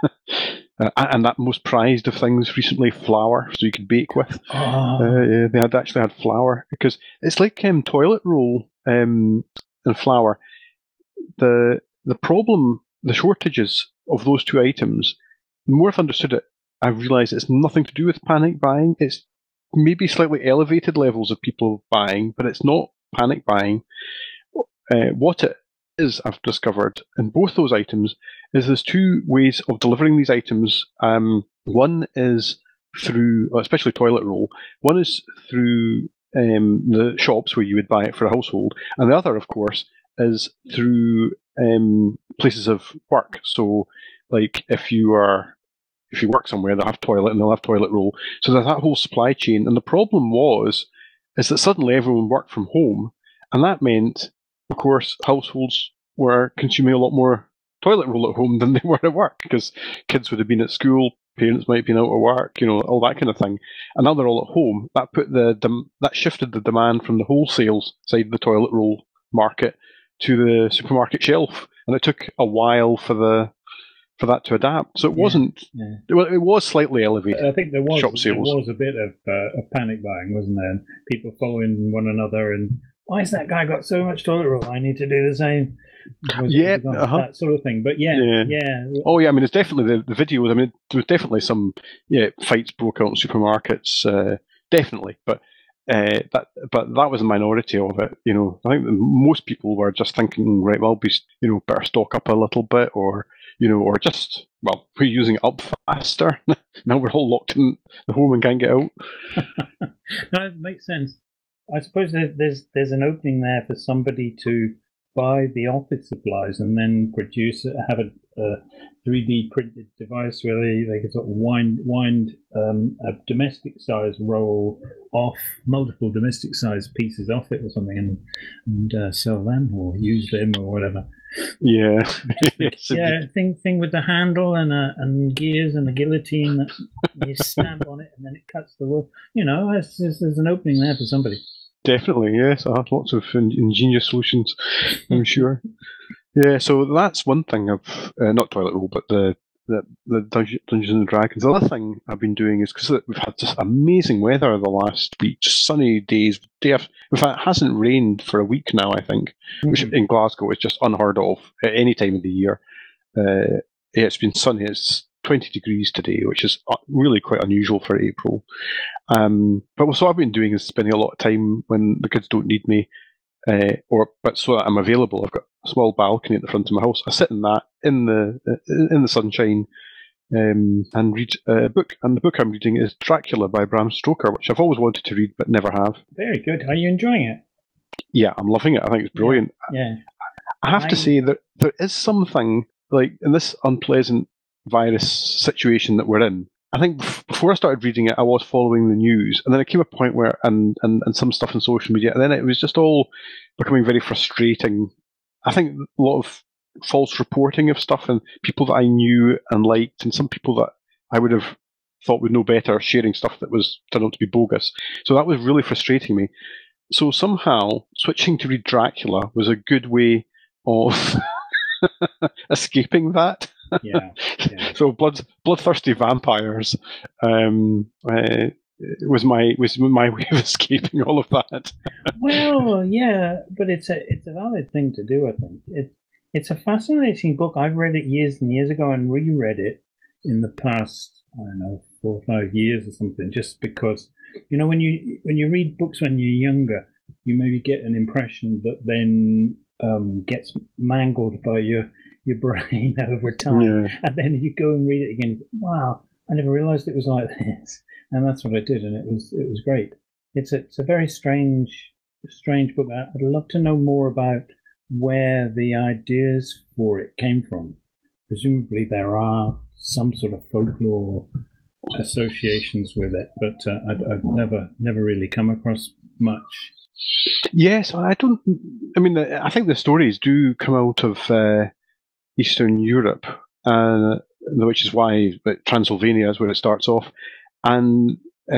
and that most prized of things recently, flour, so you could bake with. Oh. They actually had flour because it's like toilet roll and flour. The problem, the shortages of those 2 items. The more I've understood it, I've realised it's nothing to do with panic buying. It's maybe slightly elevated levels of people buying, but it's not panic buying. What it is, I've discovered in both those items, is there's 2 ways of delivering these items. One is through, especially toilet roll, one is through the shops where you would buy it for a household, and the other, of course, is through places of work. So, like if you work somewhere, they'll have toilet and they'll have toilet roll. So there's that whole supply chain. And the problem is that suddenly everyone worked from home, and that meant, of course, households were consuming a lot more toilet roll at home than they were at work because kids would have been at school, parents might have been out at work, all that kind of thing. And now they're all at home. That put that shifted the demand from the wholesale side of the toilet roll market to the supermarket shelf, and it took a while for that to adapt. So it wasn't. Yeah. Well, it was slightly elevated. I think there was shop sales. There was a bit of panic buying, wasn't there? And people following one another and. Why has that guy got so much toilet roll? I need to do the same. That sort of thing. But yeah. Oh yeah, I mean, it's definitely the videos. I mean, there was definitely some fights broke out in supermarkets, definitely. But but that was a minority of it. I think that most people were just thinking, right, well, better stock up a little bit, or or just, well, we're using it up faster. Now we're all locked in the home and can't get out. No, it makes sense. I suppose there's an opening there for somebody to buy the office supplies and then have a 3D printed device where they can sort of wind a domestic size roll off, multiple domestic size pieces off it or something, and sell them or use them or whatever. Yeah. Yes, yeah, thing with the handle and gears and the guillotine that you snap on it and then it cuts the wood. There's an opening there for somebody. Definitely, yes. I have lots of ingenious solutions, I'm sure. Yeah, so that's one thing of not Toilet Roll, but the Dungeons and Dragons. The other thing I've been doing is, because we've had this amazing weather the last week, just sunny days. In fact, it hasn't rained for a week now, I think, which in Glasgow is just unheard of at any time of the year. It's been sunny. It's 20 degrees today, which is really quite unusual for April. But what I've been doing is spending a lot of time when the kids don't need me, but so that I'm available. I've got a small balcony at the front of my house. I sit in that in the sunshine and read a book. And the book I'm reading is Dracula by Bram Stoker, which I've always wanted to read but never have. Very good. Are you enjoying it? Yeah, I'm loving it. I think it's brilliant. Yeah. I have to say that there is something, like, in this unpleasant virus situation that we're in. I think before I started reading it, I was following the news, and then it came a point where, and some stuff on social media, and then it was just all becoming very frustrating. I think a lot of false reporting of stuff, and people that I knew and liked, and some people that I would have thought would know better sharing stuff that was turned out to be bogus. So that was really frustrating me. So somehow switching to read Dracula was a good way of escaping that. Yeah. So bloodthirsty vampires was my way of escaping all of that. Well, yeah, but it's a valid thing to do. I think it's a fascinating book. I've read it years and years ago and reread it in the past, I don't know, 4 or 5 years or something. Just because, when you read books when you're younger, you maybe get an impression that then gets mangled by your brain over time, and then you go and read it again. Wow, I never realised it was like this, and that's what I did, and it was great. It's a very strange book. I'd love to know more about where the ideas for it came from. Presumably there are some sort of folklore associations with it, but I've never really come across much. Yes, I think the stories do come out of Eastern Europe, which is why Transylvania is where it starts off. And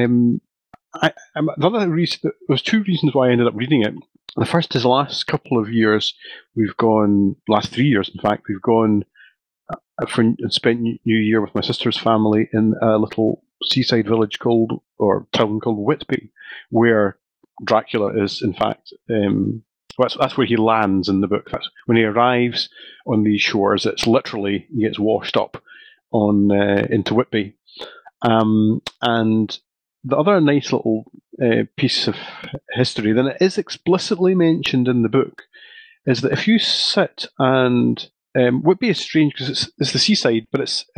the other reason, there's 2 reasons why I ended up reading it. The first is the last couple of years, last 3 years, in fact, we've gone and spent New Year with my sister's family in a little seaside village town called Whitby, where Dracula is, in fact, that's where he lands in the book. That's when he arrives on these shores. It's literally, he gets washed up into Whitby. And the other nice little piece of history, then it is explicitly mentioned in the book, is that if you sit and Whitby is strange because it's the seaside, but it's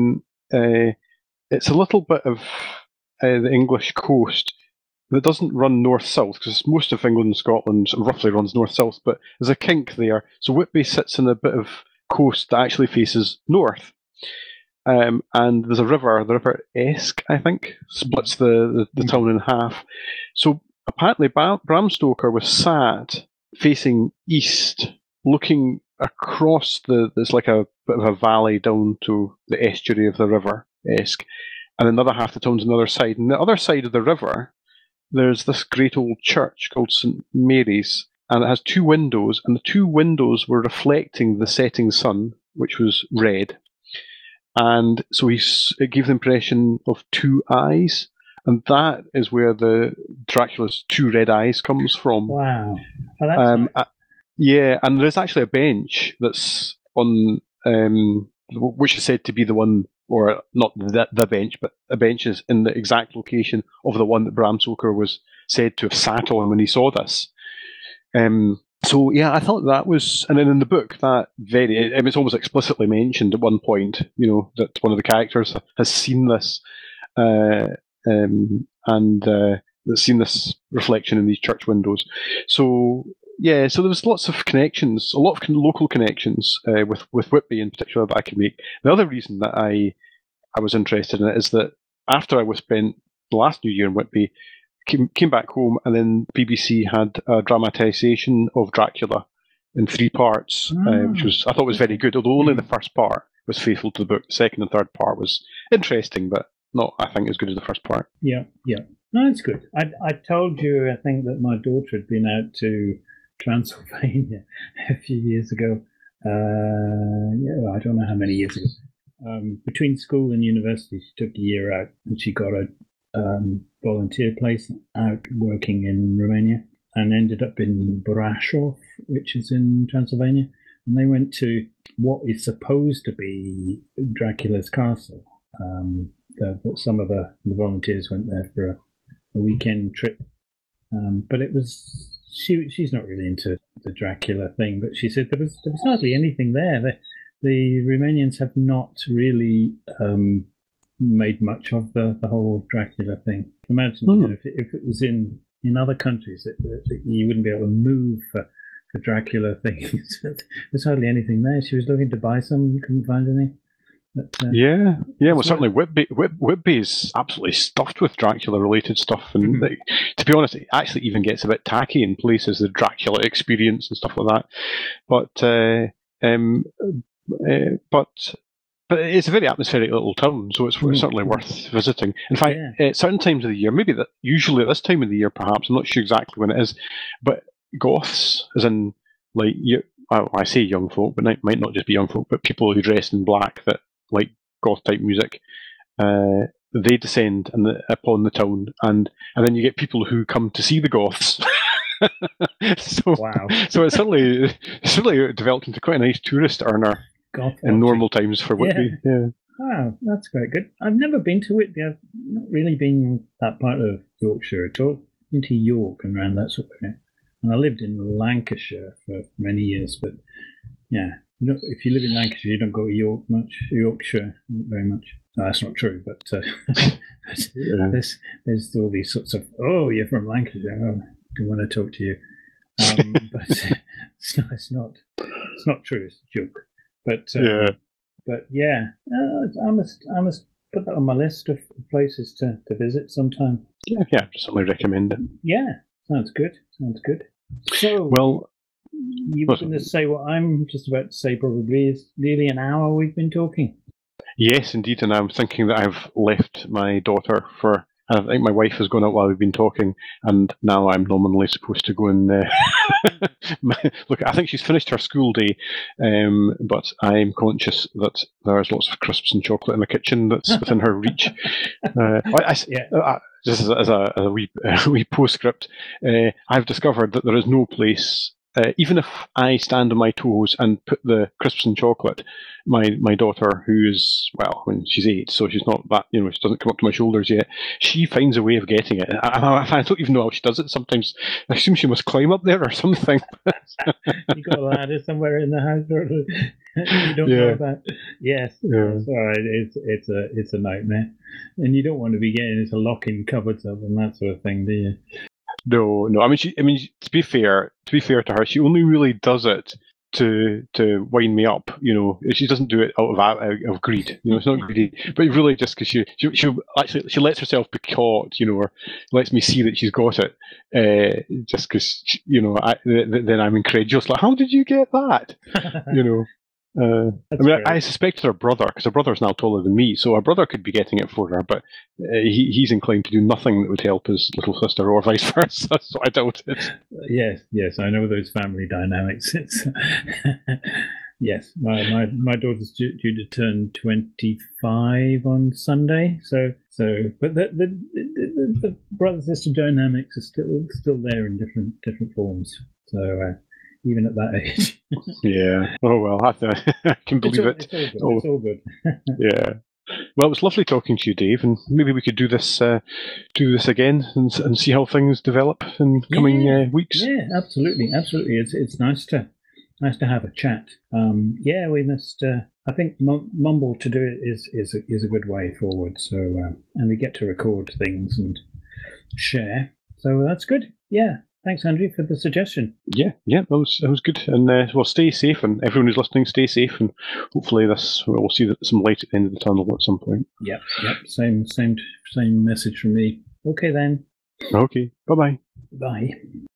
a little bit of the English coast that doesn't run north-south, because most of England and Scotland roughly runs north-south, but there's a kink there. So Whitby sits in a bit of coast that actually faces north. And there's a river, the River Esk, I think, splits the town in half. So apparently Bram Stoker was sat facing east, looking across there's like a bit of a valley down to the estuary of the River Esk, and another half the town's on the other side. And the other side of the river, there's this great old church called St. Mary's, and it has 2 windows, and the 2 windows were reflecting the setting sun, which was red. And so it gave the impression of 2 eyes, and that is where the Dracula's 2 red eyes comes from. Wow. Oh, that's nice. Yeah, and there's actually a bench that's on, which is said to be the one or not the bench, but a bench is in the exact location of the one that Bram Stoker was said to have sat on when he saw this. So yeah, I thought that was, and then in the book, that it's almost explicitly mentioned at one point, that one of the characters has seen this, and that's seen this reflection in these church windows. So yeah, so there was lots of connections, a lot of local connections with Whitby in particular that I could make. The other reason that I was interested in it is that after I was spent the last New Year in Whitby, came back home, and then BBC had a dramatisation of Dracula in 3 parts, which I thought was very good, although only the first part was faithful to the book. The second and third part was interesting, but not, I think, as good as the first part. Yeah. No, it's good. I told you, I think, that my daughter had been out to Transylvania a few years ago. I don't know how many years ago. Between school and university, she took a year out, and she got a volunteer place out working in Romania, and ended up in Brasov, which is in Transylvania. And they went to what is supposed to be Dracula's castle. But some of the volunteers went there for a weekend trip. But it was she's not really into the Dracula thing, but she said there was hardly anything there. The Romanians have not really made much of the whole Dracula thing. Imagine if it was in other countries that you wouldn't be able to move for Dracula things. There's hardly anything there. She was looking to buy some, couldn't find any. But, well, certainly Whitby is absolutely stuffed with Dracula-related stuff, and to be honest, it actually even gets a bit tacky in places, the Dracula experience and stuff like that. But it's a very atmospheric little town, so it's certainly worth visiting. In fact, at certain times of the year, usually at this time of the year, perhaps, I'm not sure exactly when it is, but goths, as in, like, I say young folk, but it might not just be young folk, but people who dress in black that like goth-type music, they descend upon the town, and then you get people who come to see the goths. Wow. So it's certainly developed into quite a nice tourist earner in normal times for Whitby. Yeah. Wow, that's quite good. I've never been to Whitby. I've not really been that part of Yorkshire at all. Been to York and around that sort of area. And I lived in Lancashire for many years, but yeah, if you live in Lancashire, you don't go to Yorkshire very much. No, that's not true, but there's all these sorts of, you're from Lancashire, I want to talk to you. But it's not true. It's a joke. But I must put that on my list of places to visit sometime. Yeah, certainly recommend it. Yeah, sounds good. So, well, you were going to say what I'm just about to say. Probably is nearly an hour we've been talking. Yes, indeed, and I'm thinking that I've left my daughter for. I think my wife has gone out while we've been talking, and now I'm nominally supposed to go and look. I think she's finished her school day, but I'm conscious that there's lots of crisps and chocolate in the kitchen that's within her reach. Just as a wee postscript, I've discovered that there is no place. Even if I stand on my toes and put the crisps and chocolate, my daughter, who is, when she's 8, so she's not that, she doesn't come up to my shoulders yet, she finds a way of getting it. I don't even know how she does it sometimes. I assume she must climb up there or something. You got a ladder somewhere in the house, or you don't know about. Yes, sorry, it's a nightmare, and you don't want to be getting into locking cupboards up and that sort of thing, do you? No. I mean, to be fair to her, she only really does it to wind me up. She doesn't do it out of greed. It's not greedy, but really just because she lets herself be caught. Or lets me see that she's got it. Just because then I'm incredulous. Like, how did you get that? I suspected her brother, because her brother's now taller than me, so her brother could be getting it for her, but he's inclined to do nothing that would help his little sister, or vice versa, so I doubt it. Yes, I know those family dynamics. It's yes, my daughter's due to turn 25 on Sunday, but the brother-sister dynamics are still there in different forms, so even at that age. Yeah. Oh well, I can believe it. It's all good. Yeah. Well, it was lovely talking to you, Dave, and maybe we could do this again and see how things develop in coming weeks. Yeah, absolutely. It's nice to have a chat. We must. I think Mumble to do it is a good way forward. So and we get to record things and share. So that's good. Yeah. Thanks, Andrew, for the suggestion. Yeah, that was good. And well, stay safe, and everyone who's listening, stay safe, and hopefully we'll see some light at the end of the tunnel at some point. Yep. Same message from me. Okay then. Okay. Bye-bye. Bye.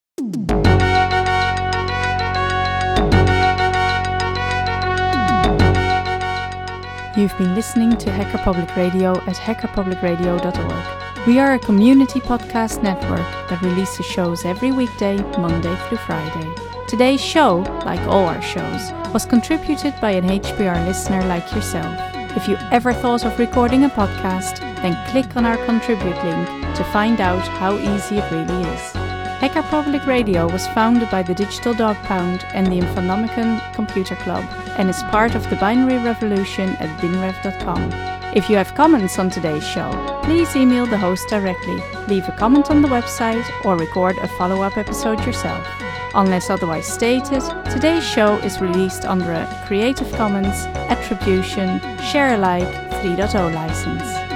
You've been listening to Hacker Public Radio at hackerpublicradio.org. We are a community podcast network that releases shows every weekday, Monday through Friday. Today's show, like all our shows, was contributed by an HPR listener like yourself. If you ever thought of recording a podcast, then click on our contribute link to find out how easy it really is. Hacker Public Radio was founded by the Digital Dog Pound and the Infonomicon Computer Club and is part of the binary revolution at binrev.com. If you have comments on today's show, please email the host directly, leave a comment on the website, or record a follow-up episode yourself. Unless otherwise stated, today's show is released under a Creative Commons Attribution Share Alike 3.0 license.